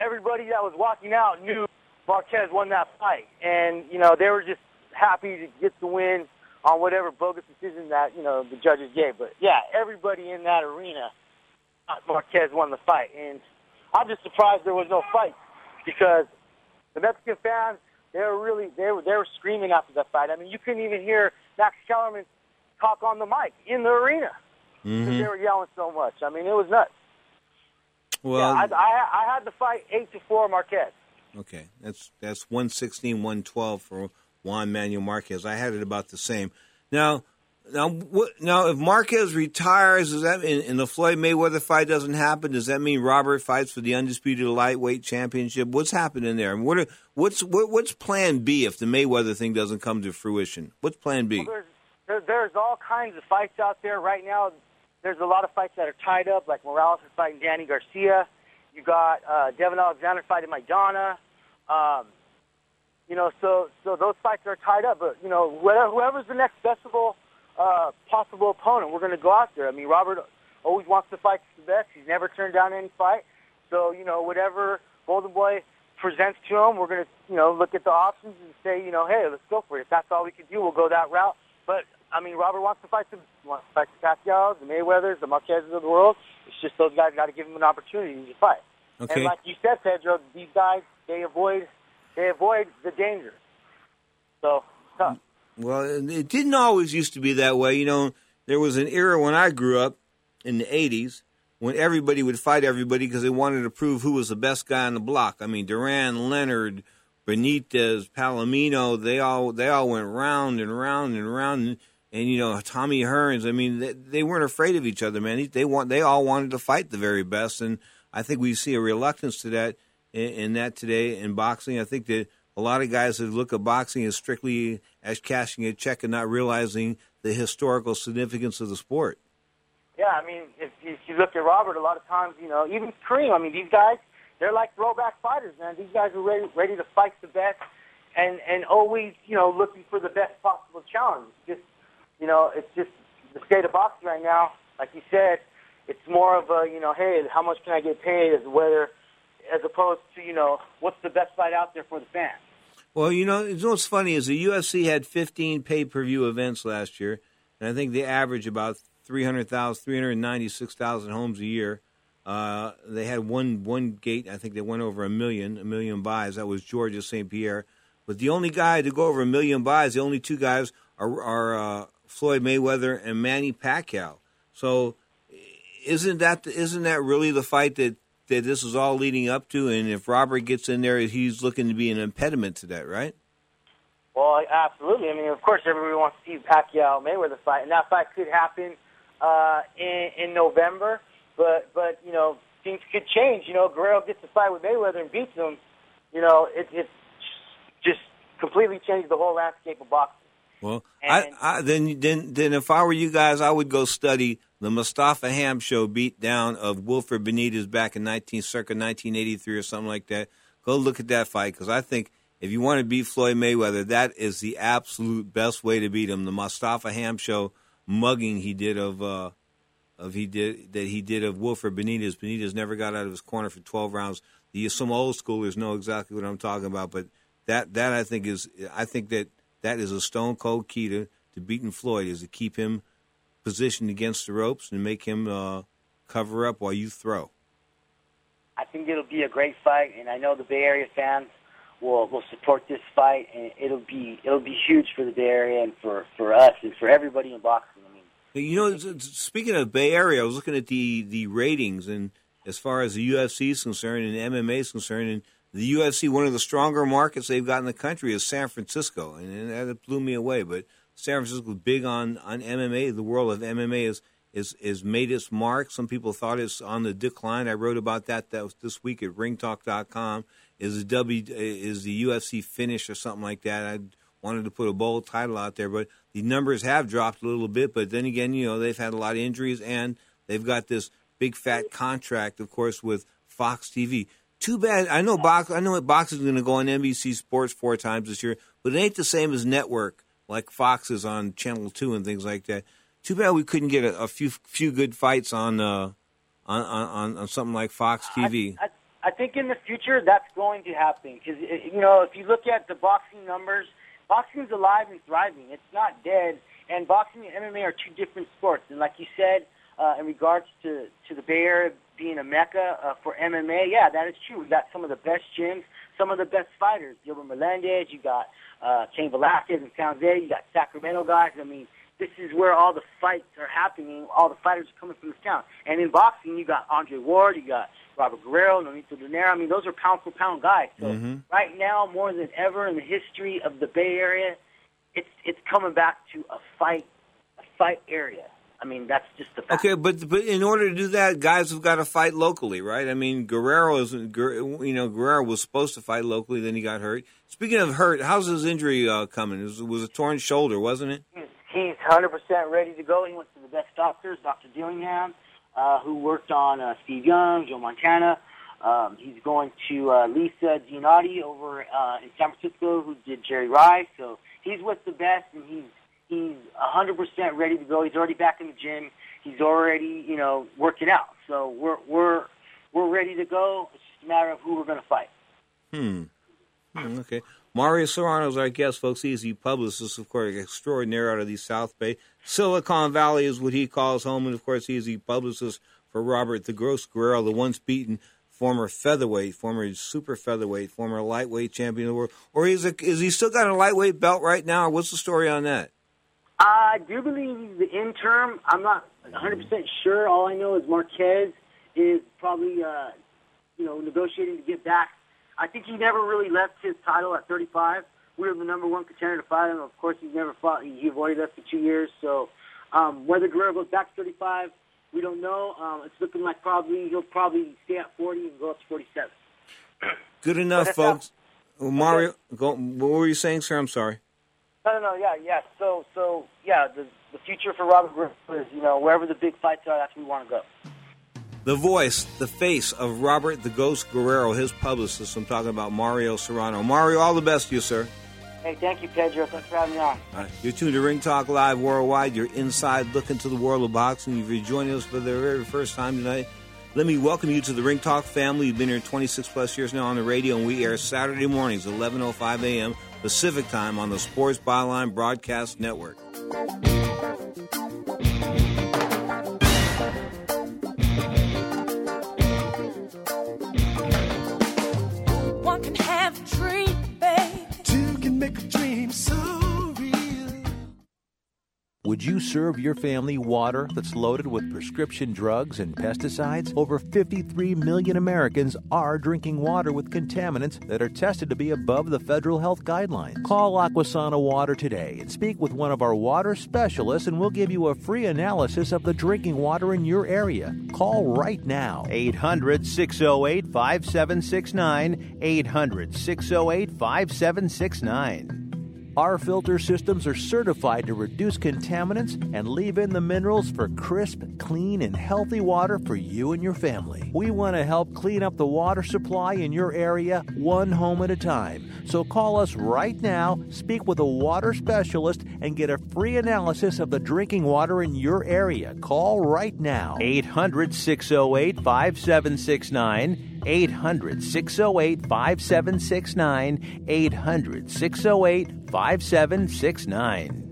everybody that was walking out knew Marquez won that fight. And, they were just happy to get the win on whatever bogus decision that, the judges gave. But, yeah, everybody in that arena thought Marquez won the fight. And I'm just surprised there was no fight because the Mexican fans, they were screaming after that fight. I mean, you couldn't even hear Max Kellerman talk on the mic in the arena because they were yelling so much. I mean, it was nuts. Well, yeah, I had the fight 8-4 Marquez. Okay, that's 116-112 for Juan Manuel Marquez. I had it about the same. Now, if Marquez retires, does that and the Floyd Mayweather fight doesn't happen? Does that mean Robert fights for the undisputed lightweight championship? What's happening there? And what's Plan B if the Mayweather thing doesn't come to fruition? What's Plan B? Well, there's all kinds of fights out there right now. There's a lot of fights that are tied up, like Morales is fighting Danny Garcia. You got Devin Alexander fighting Maidana. So those fights are tied up. But whoever's the next possible opponent, we're going to go out there. I mean, Robert always wants to fight the best. He's never turned down any fight. So whatever Golden Boy presents to him, we're going to look at the options and say, hey, let's go for it. If that's all we can do, we'll go that route. But I mean, Robert wants to fight the Pacquiao, the Mayweathers, the Marquezes of the world. It's just those guys got to give him an opportunity to fight. Okay. And like you said, Pedro, these guys they avoid the danger. So tough. Well, it didn't always used to be that way. There was an era when I grew up in the 80s when everybody would fight everybody because they wanted to prove who was the best guy on the block. I mean, Duran, Leonard, Benitez, Palomino, they all went round and round and round. And Tommy Hearns, I mean, they weren't afraid of each other, man. They all wanted to fight the very best, and I think we see a reluctance to that in that today in boxing. I think that a lot of guys that look at boxing as strictly as cashing a check and not realizing the historical significance of the sport. Yeah, I mean, if you look at Robert, a lot of times, even Kareem, I mean, these guys, they're like throwback fighters, man. These guys are ready to fight the best and always, looking for the best possible challenge. It's just the state of boxing right now. Like you said, it's more of a, hey, how much can I get paid as opposed to, what's the best fight out there for the fans. Well, what's funny is the UFC had 15 pay-per-view events last year, and I think they average about 396,000 homes a year. They had one gate, I think they went over a million buys. That was Georgia St. Pierre. But the only guy to go over a million buys, the only two guys are Floyd Mayweather and Manny Pacquiao. So isn't that really the fight that this is all leading up to? And if Robert gets in there, he's looking to be an impediment to that, right? Well, absolutely. I mean, of course, everybody wants to see the Pacquiao-Mayweather fight, and that fight could happen in November. But things could change. Guerrero gets to fight with Mayweather and beats him. It just completely changed the whole landscape of boxing. Well, then if I were you guys, I would go study the Mustafa Ham show beatdown of Wilfred Benitez back in circa 1983 or something like that. Go look at that fight because I think if you want to beat Floyd Mayweather, that is the absolute best way to beat him. The Mustafa Ham show mugging he did of Wilfred Benitez. Benitez never got out of his corner for 12 rounds. Some old schoolers know exactly what I'm talking about, but that I think that is a stone cold key to beating Floyd, is to keep him positioned against the ropes and make him cover up while you throw. I think it'll be a great fight, and I know the Bay Area fans will support this fight, and it'll be huge for the Bay Area and for us and for everybody in boxing. I mean, speaking of Bay Area, I was looking at the ratings, and as far as the UFC is concerned and MMA is concerned, and the UFC, one of the stronger markets they've got in the country is San Francisco, and that blew me away. But San Francisco is big on MMA. The world of MMA is made its mark. Some people thought it's on the decline. I wrote about that was this week at ringtalk.com. Is the UFC finished or something like that? I wanted to put a bold title out there, but the numbers have dropped a little bit. But then again, they've had a lot of injuries, and they've got this big fat contract, of course, with Fox TV. Too bad. I know boxing is going to go on NBC Sports 4 times this year, but it ain't the same as network like Fox is on Channel 2 and things like that. Too bad we couldn't get a few good fights on something like Fox TV. I think in the future that's going to happen because, you know, if you look at the boxing numbers, boxing's alive and thriving. It's not dead. And boxing and MMA are two different sports. And like you said, in regards to the Bay Area being a mecca for MMA, yeah, that is true. We got some of the best gyms, some of the best fighters. Gilbert Melendez, you got Cain Velasquez and San Jose, you got Sacramento guys. I mean, this is where all the fights are happening. All the fighters are coming from this town. And in boxing, you got Andre Ward, you got Robert Guerrero, Nonito Donaire. I mean, those are pound-for-pound guys. So right now, more than ever in the history of the Bay Area, it's coming back to a fight area. I mean, that's just the fact. Okay, but in order to do that, guys have got to fight locally, right? I mean, Guerrero was supposed to fight locally, then he got hurt. Speaking of hurt, how's his injury coming? It was a torn shoulder, wasn't it? He's 100% ready to go. He went to the best doctors, Dr. Dillingham, who worked on Steve Young, Joe Montana. He's going to Lisa Giannotti over in San Francisco, who did Jerry Rice. So he's with the best, and he's 100% ready to go. He's already back in the gym. He's already, you know, working out. So we're ready to go. It's just a matter of who we're going to fight. Okay. Mario Serrano is our guest, folks. He's the publicist, of course, extraordinaire out of the South Bay. Silicon Valley is what he calls home, and, of course, he's the publicist for Robert the Gross Guerrero, the once beaten former featherweight, former super featherweight, former lightweight champion of the world. Or is he still got a lightweight belt right now, or what's the story on that? I do believe he's the interim. I'm not 100% sure. All I know is Marquez is probably, negotiating to get back. I think he never really left his title at 35. We were the number one contender to fight him. Of course, he's never fought. He avoided us for 2 years. So whether Guerrero goes back to 35, we don't know. It's looking like he'll probably stay at 40 and go up to 47. Good enough, folks. Mario, what were you saying, sir? I'm sorry. No, yeah. So, the future for Robert Guerrero is, wherever the big fights are, that's where we want to go. The voice, the face of Robert the Ghost Guerrero, his publicist. I'm talking about Mario Serrano. Mario, all the best to you, sir. Hey, thank you, Pedro. Thanks for having me on. All right. You're tuned to Ring Talk Live Worldwide. You're inside look into the world of boxing. If you're joining us for the very first time tonight, let me welcome you to the Ring Talk family. You've been here 26-plus years now on the radio, and we air Saturday mornings, 11:05 a.m. Pacific Time on the Sports Byline Broadcast Network. One can have a dream, baby. Two can make a dream so real. Would you serve your family water that's loaded with prescription drugs and pesticides? Over 53 million Americans are drinking water with contaminants that are tested to be above the federal health guidelines. Call Aquasana Water today and speak with one of our water specialists, and we'll give you a free analysis of the drinking water in your area. Call right now. 800-608-5769. 800-608-5769. Our filter systems are certified to reduce contaminants and leave in the minerals for crisp, clean, and healthy water for you and your family. We want to help clean up the water supply in your area one home at a time. So call us right now, speak with a water specialist, and get a free analysis of the drinking water in your area. Call right now. 800-608-5769. 800-608-5769. 800-608-5769.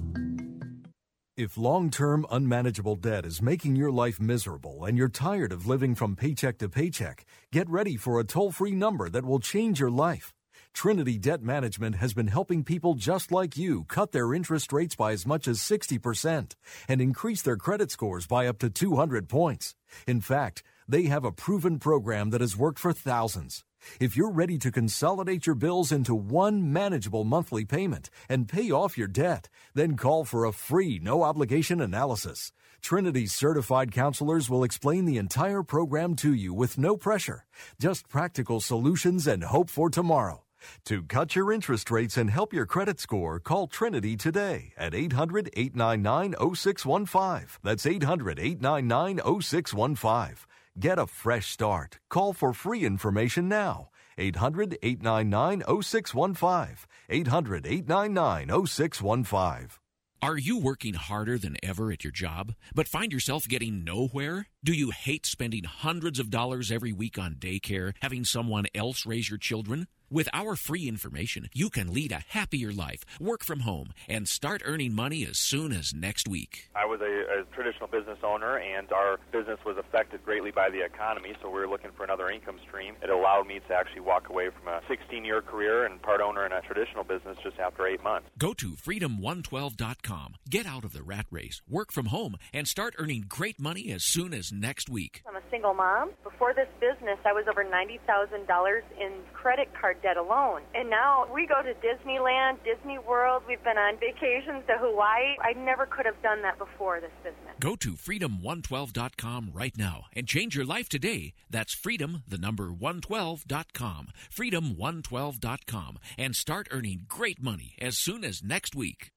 If long-term unmanageable debt is making your life miserable and you're tired of living from paycheck to paycheck, get ready for a toll-free number that will change your life. Trinity Debt Management has been helping people just like you cut their interest rates by as much as 60% and increase their credit scores by up to 200 points. In fact, they have a proven program that has worked for thousands. If you're ready to consolidate your bills into one manageable monthly payment and pay off your debt, then call for a free, no-obligation analysis. Trinity's certified counselors will explain the entire program to you with no pressure, just practical solutions and hope for tomorrow. To cut your interest rates and help your credit score, call Trinity today at 800-899-0615. That's 800-899-0615. Get a fresh start. Call for free information now. 800-899-0615. 800-899-0615. Are you working harder than ever at your job, but find yourself getting nowhere? Do you hate spending hundreds of dollars every week on daycare, having someone else raise your children? With our free information, you can lead a happier life, work from home, and start earning money as soon as next week. I was a traditional business owner, and our business was affected greatly by the economy, so we were looking for another income stream. It allowed me to actually walk away from a 16-year career and part owner in a traditional business just after 8 months. Go to freedom112.com. Get out of the rat race, work from home, and start earning great money as soon as next week. I'm a single mom. Before this business, I was over $90,000 in credit card debt alone. And now we go to Disneyland, Disney World. We've been on vacations to Hawaii. I never could have done that before this business. Go to freedom112.com right now and change your life today. That's freedom112.com. Freedom112.com, and start earning great money as soon as next week.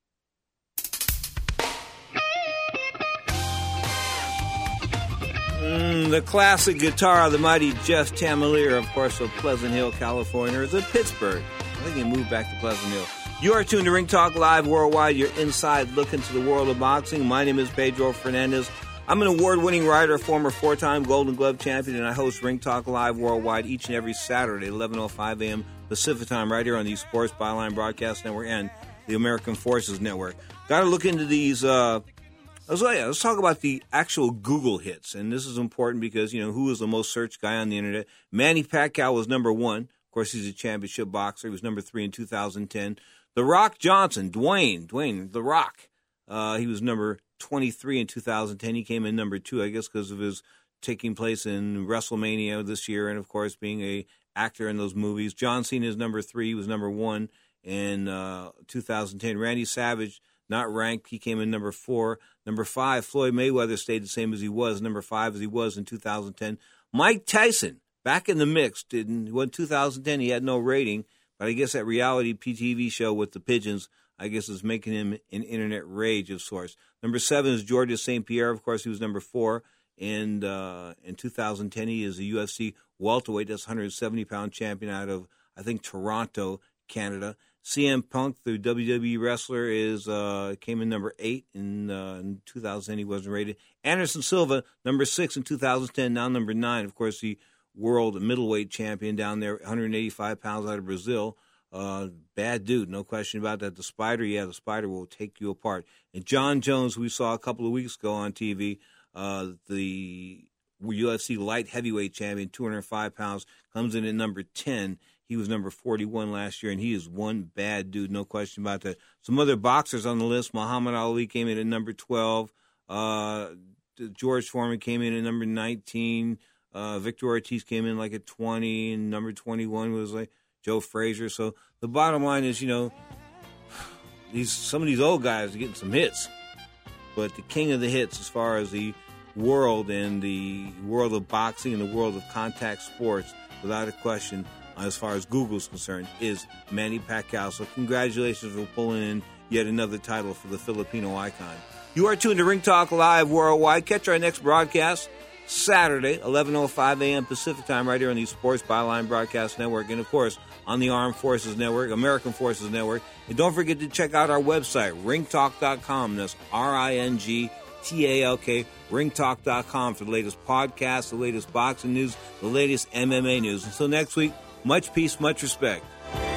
The classic guitar of the mighty Jeff Tamalier, of course, of Pleasant Hill, California, is of Pittsburgh. I think he moved back to Pleasant Hill. You are tuned to Ring Talk Live Worldwide, your inside look into the world of boxing. My name is Pedro Fernandez. I'm an award-winning writer, former four-time Golden Glove champion, and I host Ring Talk Live Worldwide each and every Saturday, 11:05 a.m. Pacific Time, right here on the Sports Byline Broadcast Network and the American Forces Network. Got to look into these... Let's talk about the actual Google hits, and this is important because, you know, who is the most searched guy on the internet? Manny Pacquiao was number 1. Of course, he's a championship boxer. He was number 3 in 2010. The Rock Johnson, Dwayne The Rock, he was number 23 in 2010. He came in number 2, I guess, because of his taking place in WrestleMania this year, and, of course, being a actor in those movies. John Cena is number 3. He was number 1 in 2010. Randy Savage, not ranked. He came in number 4. Number 5, Floyd Mayweather stayed the same as he was. Number 5 as he was in 2010. Mike Tyson, back in the mix. In 2010, he had no rating, but I guess that reality TV show with the pigeons, I guess, is making him an internet rage of sorts. Number 7 is Georges St. Pierre. Of course, he was number 4. And in 2010, he is a UFC welterweight. That's 170-pound champion out of, I think, Toronto, Canada. CM Punk, the WWE wrestler, came in number 8 in 2010. He wasn't rated. Anderson Silva, number 6 in 2010, now number 9. Of course, the world middleweight champion down there, 185 pounds out of Brazil. Bad dude, no question about that. The Spider, the Spider will take you apart. And John Jones, who we saw a couple of weeks ago on TV, the UFC light heavyweight champion, 205 pounds, comes in at number 10. He was number 41 last year, and he is one bad dude, no question about that. Some other boxers on the list. Muhammad Ali came in at number 12. George Foreman came in at number 19. Victor Ortiz came in like at 20, and number 21 was like Joe Frazier. So the bottom line is, you know, some of these old guys are getting some hits. But the king of the hits as far as the world and the world of boxing and the world of contact sports, without a question, as far as Google's concerned, is Manny Pacquiao. So congratulations for pulling in yet another title for the Filipino icon. You are tuned to Ring Talk Live Worldwide. Catch our next broadcast Saturday, 11:05 a.m. Pacific Time, right here on the Sports Byline Broadcast Network. And, of course, on the Armed Forces Network, American Forces Network. And don't forget to check out our website, ringtalk.com. That's RINGTALK, ringtalk.com for the latest podcasts, the latest boxing news, the latest MMA news. Until next week, much peace, much respect.